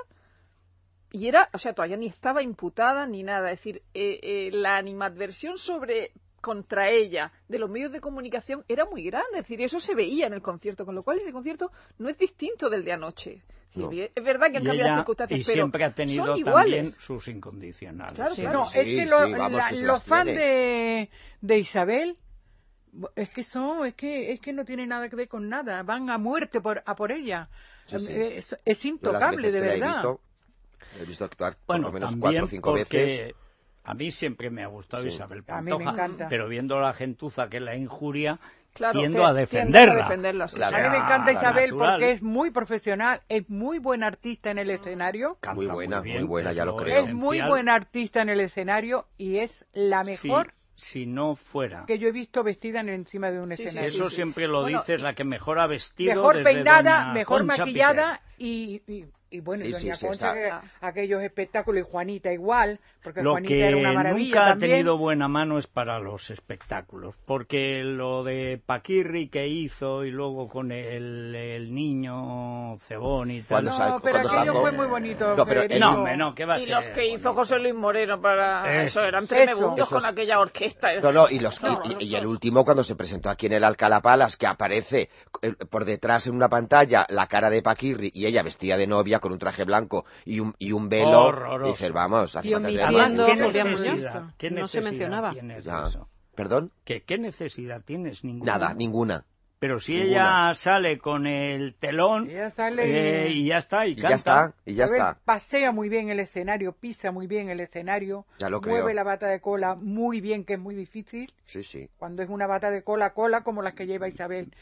y era, o sea, todavía ni estaba imputada ni nada. Es decir, eh, eh, la animadversión sobre contra ella de los medios de comunicación era muy grande. Es decir, eso se veía en el concierto, con lo cual ese concierto no es distinto del de anoche. Es, decir, No. es verdad que han Y cambiado las ella circunstancias, y pero siempre ha tenido son también iguales. sus incondicionales. Claro, sí. claro. No, Sí, es que sí, lo- vamos, la- que se los las fans tiene. de, de Isabel es que son, es que es que no tienen nada que ver con nada, van a muerte por a por ella. Sí, sí. Es, es Yo las intocable, veces de que la he verdad. visto, la he visto actuar Bueno, por lo menos también cuatro o cinco porque veces. a mí siempre me ha gustado Sí. Isabel A mí me Pantoja, encanta. pero viendo la gentuza que la injuria, Claro, tiendo que a tiendes defenderla. a defenderla, sí. Claro. A mí me sea, encanta Isabel natural. porque es muy profesional, es muy buena artista en el escenario, Canta Muy buena, bien, muy buena, es ya lo lo creo. es muy esencial. buena artista en el escenario y es la mejor Si, si no fuera. que yo he visto vestida en- encima de un Sí, sí, escenario. Eso sí. siempre lo Bueno, dices, la que mejor ha vestido Mejor desde peinada, doña mejor Concha maquillada y, y, y bueno, y Sí, sí, doña sí, Concha, esa- que- aquellos espectáculos, y Juanita igual, porque Lo Juanita que era una maravilla nunca también. ha tenido buena mano es para los espectáculos, porque lo de Paquirri que hizo y luego con el, el niño Cebón y tal. Cuando No, sacó- pero cuando aquello sacó- fue muy bonito. No, pero Federico. el- No, hombre, no, ¿qué va a Y ser? los que hizo bonito? José Luis Moreno para Eso, eso, eran eso. tremendos con Esos- aquella orquesta. No, no, y, los, No, y- y- no y son. el último cuando se presentó aquí en el Alcalá Palace, que aparece eh, por detrás en una pantalla la cara de Paquirri y ella vestida de novia con un traje blanco y un, y un velo. Horroroso. Dices, vamos, hace Y falta omitiendo tener- Además, ¿qué Julián necesidad, Muñoz? qué No se necesidad mencionaba. tienes de Ya. eso? ¿Perdón? ¿Qué, ¿Qué necesidad tienes? Ninguna. Nada, ninguna. Pero si Ninguna. ella sale con el telón Ella sale y- eh, y ya está, y, Y canta. ya está, y ya Isabel está. pasea muy bien el escenario, pisa muy bien el escenario, Ya lo mueve creo. la bata de cola muy bien, que es muy difícil, Sí, sí. cuando es una bata de cola, cola, como las que lleva Isabel.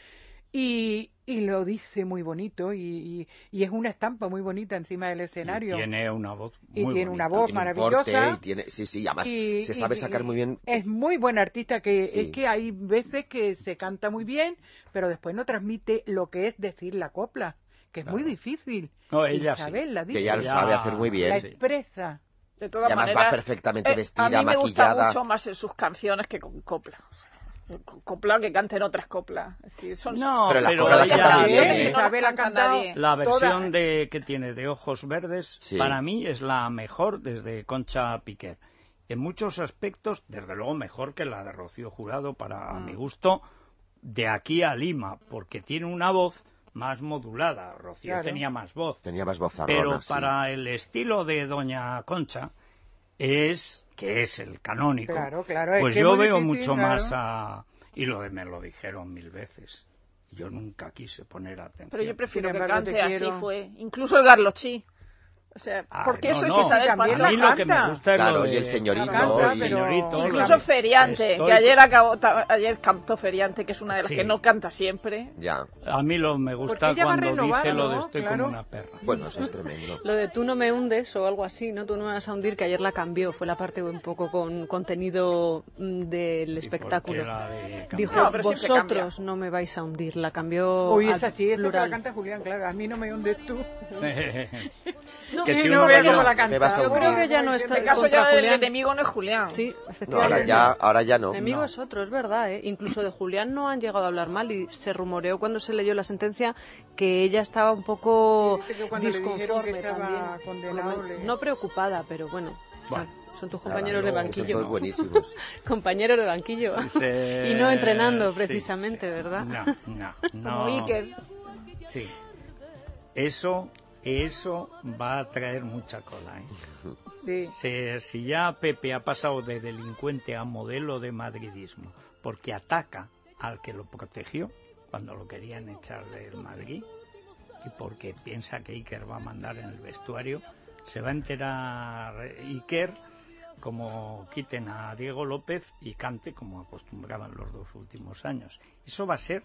Y, y lo dice muy bonito, y, y, y es una estampa muy bonita encima del Y escenario. tiene una voz Y muy tiene una bonita. voz Tiene un maravillosa. porte y tiene, sí, sí, además Y- se y- sabe y- sacar muy bien. Es muy buena artista, que Sí. es que hay veces que se canta muy bien, pero después no transmite lo que es decir la copla, que es muy Claro. difícil. No, ella sí. Isabel la dice, Que ella lo Ya- sabe hacer muy la bien. sí. expresa. De Y todas además maneras, va perfectamente eh, vestida, a mí me gusta maquillada. mucho más en sus canciones que con copla. O sea, co- copla que canten otras coplas. Es decir, son No, Pero la pero copla la ella- canta bien, canciones ¿eh? que no las Isabel ha canta cantado- nadie. La versión Toda- de que tiene de Ojos Verdes, Sí. para mí es la mejor desde Concha Piquer. En muchos aspectos, desde luego mejor que la de Rocío Jurado, para Mm. mi gusto, de aquí a Lima, porque tiene una voz más modulada. Rocío Claro. tenía más voz. Tenía más vozarrona, Pero sí. para el estilo de Doña Concha, es que es el canónico, Claro, claro, es pues que es yo muy veo difícil, mucho claro. más a... Y lo de me lo dijeron mil veces. Yo nunca quise poner atención. Pero yo prefiero Sin que embargo, te cante así quiero. fue. Incluso el Garlochí. O sea, Ah, porque no, eso no. es Isabel También Pantoja. A mí lo que me canta. gusta es Claro, lo de... y el señorito, Canta, y- pero- señorito, Incluso lo- Feriante, estoy- que ayer acabó, ta- ayer cantó Feriante, que es una de las Sí. que no canta siempre. Ya. A mí lo me gusta Porque ella va cuando renovada, dice lo de ¿no? estoy Claro. como una perra. Bueno, eso es tremendo. Lo de tú no me hundes o algo así, ¿no? Tú no me vas a hundir, que ayer la cambió. Fue la parte un poco con contenido mm, del Sí, espectáculo. porque la de Dijo, No, pero siempre vosotros no me vais a hundir. La cambió Uy, al esa sí, esa se la plural. canta Julián, claro. A mí no me hundes tú. No, que Y tiene no un ve rollo- cómo la Me canta. vas a Yo creo que ya no En está este caso contra ya el Julián. enemigo no es Julián. Sí, No, ahora efectivamente. ya, ahora ya no. El enemigo No. es otro, es verdad, ¿eh? Incluso de Julián no han llegado a hablar mal y se rumoreó cuando se leyó la sentencia que ella estaba un poco Dice que cuando le dijeron que disconforme estaba también. condenado, Por lo menos- le- No preocupada, pero bueno. Bueno. claro, son tus Nada, compañeros de no, que banquillo. Son todos buenísimos. Compañeros de banquillo. Sí, y no entrenando, sí, precisamente, sí. ¿verdad? No, no, no. Como Iker. Sí. Eso, eso va a traer mucha cola, ¿eh? Sí. Si, si ya Pepe ha pasado de delincuente a modelo de madridismo, porque ataca al que lo protegió cuando lo querían echar del Madrid, y porque piensa que Iker va a mandar en el vestuario, se va a enterar Iker como quiten a Diego López y cante como acostumbraban los dos últimos años. Eso va a ser,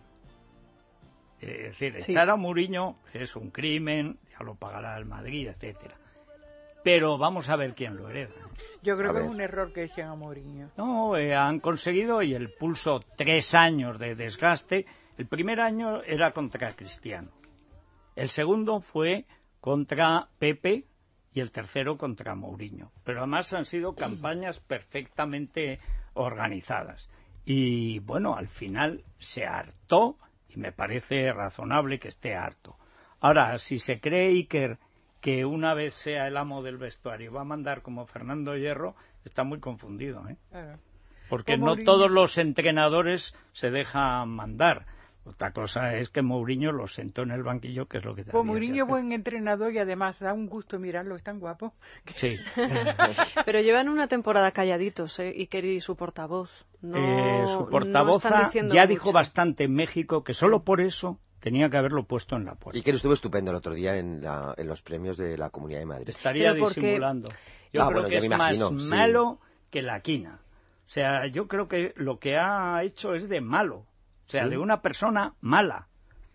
eh, es decir, Sí. echar a Mourinho es un crimen, ya lo pagará el Madrid, etcétera. Pero vamos a ver quién lo hereda. Yo creo A que ver. es un error que echen a Mourinho. No, eh, han conseguido, y el pulso, tres años de desgaste. El primer año era contra Cristiano. El segundo fue contra Pepe y el tercero contra Mourinho. Pero además han sido campañas perfectamente organizadas. Y bueno, al final se hartó, y me parece razonable que esté harto. Ahora, si se cree Iker que una vez sea el amo del vestuario va a mandar como Fernando Hierro, está muy confundido, ¿eh? Claro. Porque Pues no Mourinho- todos los entrenadores se dejan mandar. Otra cosa es que Mourinho lo sentó en el banquillo, que es lo que Pues tenía que Mourinho es hacer. buen entrenador y además da un gusto mirarlo, es tan guapo. Sí. Pero llevan una temporada calladitos, ¿eh? Iker y su portavoz. No, Eh, su no portavoza están diciendo ya mucho. dijo bastante en México que solo por eso tenía que haberlo puesto en la puerta. Y que estuvo estupendo el otro día en, la- en los premios de la Comunidad de Madrid. Estaría Pero porque- disimulando. Yo Ah, creo bueno, que ya es me imagino, más sí. malo que la quina. O sea, yo creo que lo que ha hecho es de malo. O sea, ¿Sí? de una persona mala.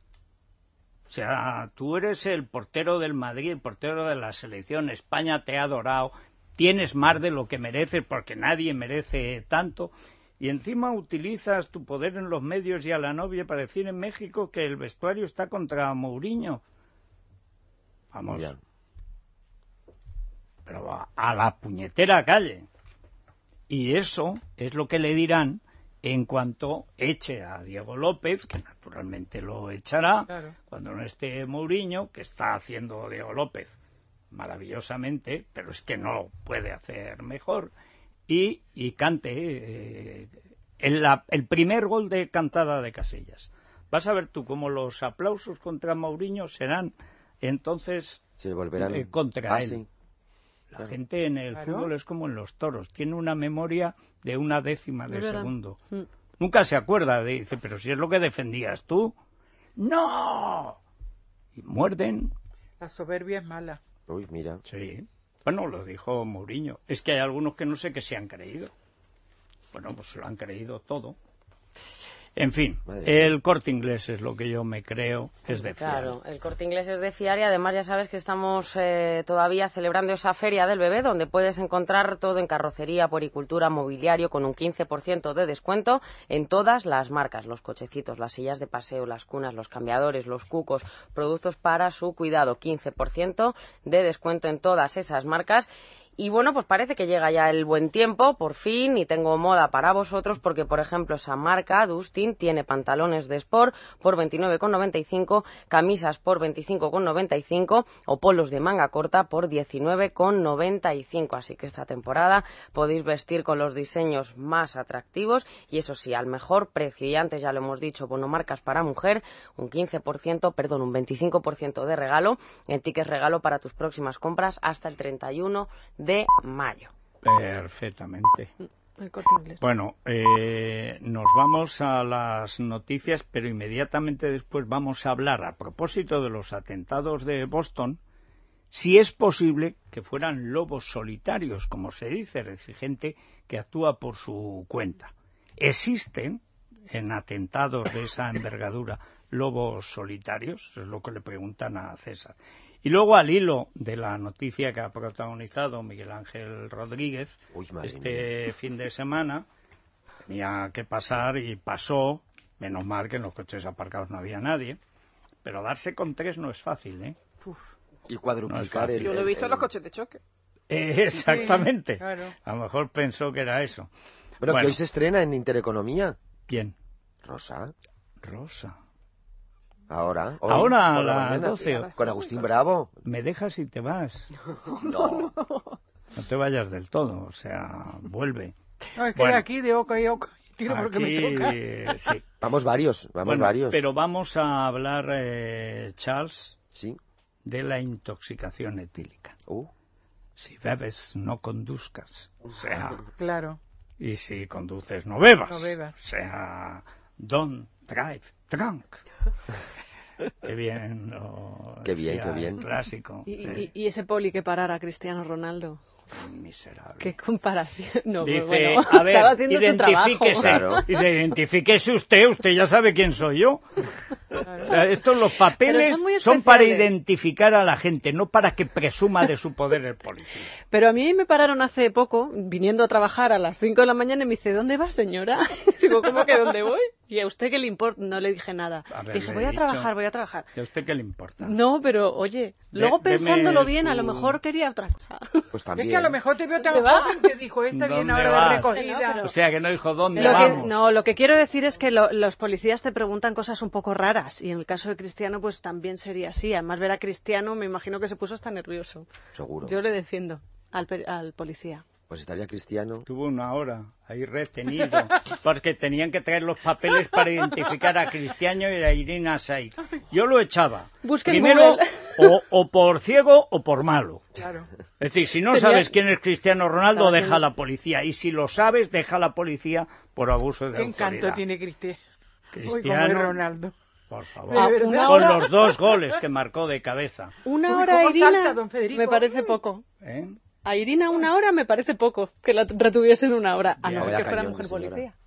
O sea, tú eres el portero del Madrid, el portero de la selección, España te ha adorado, tienes más de lo que mereces porque nadie merece tanto, y encima utilizas tu poder en los medios y a la novia para decir en México que el vestuario está contra Mourinho. Vamos, Ya. pero a, a la puñetera calle. Y eso es lo que le dirán en cuanto eche a Diego López, que naturalmente lo echará, Claro. cuando no esté Mourinho, que está haciendo Diego López maravillosamente, pero es que no puede hacer mejor, y, y cante eh, el, la- el primer gol de cantada de Casillas. Vas a ver tú cómo los aplausos contra Mourinho serán entonces Se volverán... eh, contra Ah, él. sí. La Claro. gente en el Claro. fútbol es como en los toros, tiene una memoria de una décima de Es verdad. segundo. Mm. Nunca se acuerda, de, dice, pero si es lo que defendías tú. ¡No! Y muerden. La soberbia es mala. Uy, mira. Sí. Bueno, lo dijo Mourinho. Es que hay algunos que no sé qué se han creído. Bueno, pues se lo han creído todo. En fin, Madre el Corte Inglés es lo que yo me creo es de fiar. Claro, el Corte Inglés es de fiar y además ya sabes que estamos eh, todavía celebrando esa feria del bebé donde puedes encontrar todo en carrocería, puericultura, mobiliario con un quince por ciento de descuento en todas las marcas, los cochecitos, las sillas de paseo, las cunas, los cambiadores, los cucos, productos para su cuidado, quince por ciento de descuento en todas esas marcas. Y bueno, pues parece que llega ya el buen tiempo, por fin, y tengo moda para vosotros, porque por ejemplo esa marca, Dustin, tiene pantalones de sport por veintinueve con noventa y cinco, camisas por veinticinco con noventa y cinco o polos de manga corta por diecinueve con noventa y cinco. Así que esta temporada podéis vestir con los diseños más atractivos y eso sí, al mejor precio. Y antes ya lo hemos dicho, bueno, marcas para mujer, un quince por ciento, perdón, un veinticinco por ciento de regalo, en tickets regalo para tus próximas compras hasta el treinta y uno de mayo. Perfectamente. El Corte Inglés. Bueno, eh, nos vamos a las noticias, pero inmediatamente después vamos a hablar, a propósito de los atentados de Boston, si es posible que fueran lobos solitarios, como se dice, es decir, gente que actúa por su cuenta. Existen en atentados de esa envergadura lobos solitarios, es lo que le preguntan a César. Y luego, al hilo de la noticia que ha protagonizado Miguel Ángel Rodríguez, Uy, madre este mía. fin de semana, tenía que pasar y pasó, menos mal que en los coches aparcados no había nadie, pero darse con tres no es fácil, ¿eh? Uf. Y cuadruplicar No es fácil. el... Yo lo he el- visto en el- los coches de choque. Eh, exactamente. Sí, claro. A lo mejor pensó que era eso. Bueno, Bueno. que hoy se estrena en Intereconomía. ¿Quién? Rosa. Rosa. Ahora. hoy, Ahora a por la las mañana. doce. Con Agustín Bravo. Me dejas y te vas. No. No te vayas del todo, o sea, vuelve. No, es que Bueno. de aquí de oca y oca. Tiro porque me Aquí, toca. sí. Vamos varios, vamos Bueno, varios. pero vamos a hablar, eh, Charles, Sí. de la intoxicación etílica. Uh. Si bebes, no conduzcas. O sea, Claro. y si conduces, no bebas. No bebas. O sea, don't drive drunk. Qué bien. Lo Qué bien, decía qué bien. el clásico. Y, Sí. y- y ese poli que parara a Cristiano Ronaldo. Miserable. Qué comparación. No, Dice, bueno, a ver, estaba haciendo su trabajo. identifíquese, Claro. dice, identifíquese usted, usted ya sabe quién soy yo. O sea, estos los Pero papeles son muy son para especiales. identificar a la gente, no para que presuma de su poder el policía. Pero a mí me pararon hace poco, viniendo a trabajar a las cinco de la mañana, y me dice, ¿dónde va, señora? Digo, ¿cómo que dónde voy? ¿Y a usted qué le importa? No le dije nada. A ver, Dije, le voy he a dicho- trabajar, voy a trabajar. ¿Y a usted qué le importa? No, pero oye, De- luego deme pensándolo bien, a lo su- mejor quería otra cosa. Pues Es también. que a lo mejor te veo tan ¿Dónde va? joven que dijo, esta viene ¿Dónde ahora vas? de recogida. No, pero- O sea, que no dijo dónde Lo que, vamos. no, lo que quiero decir es que lo- los policías te preguntan cosas un poco raras, y en el caso de Cristiano pues también sería así. Además, ver a Cristiano me imagino que se puso hasta nervioso. Seguro. Yo le defiendo al, pe- al policía. Pues estaría Cristiano. Estuvo una hora ahí retenido, porque tenían que traer los papeles para identificar a Cristiano y a Irina Shayk. Yo lo echaba. Busca en Primero, Google. o, o por ciego o por malo. Claro. Es decir, si no Tenía- sabes quién es Cristiano Ronaldo, Estaba deja a haciendo- la policía. Y si lo sabes, deja a la policía por abuso de Qué autoridad. encanto tiene Cristiano. Uy, como es Cristiano, Ronaldo. por De favor. verdad. una Con hora- los dos goles que marcó de cabeza. Una Uy, hora a ¿cómo Irina salta, don Federico? me parece poco. ¿Eh? A Irina una hora me parece poco, que la retuviesen una hora, a Ya, no ser vaya que fuera cañón, mujer señora. policía.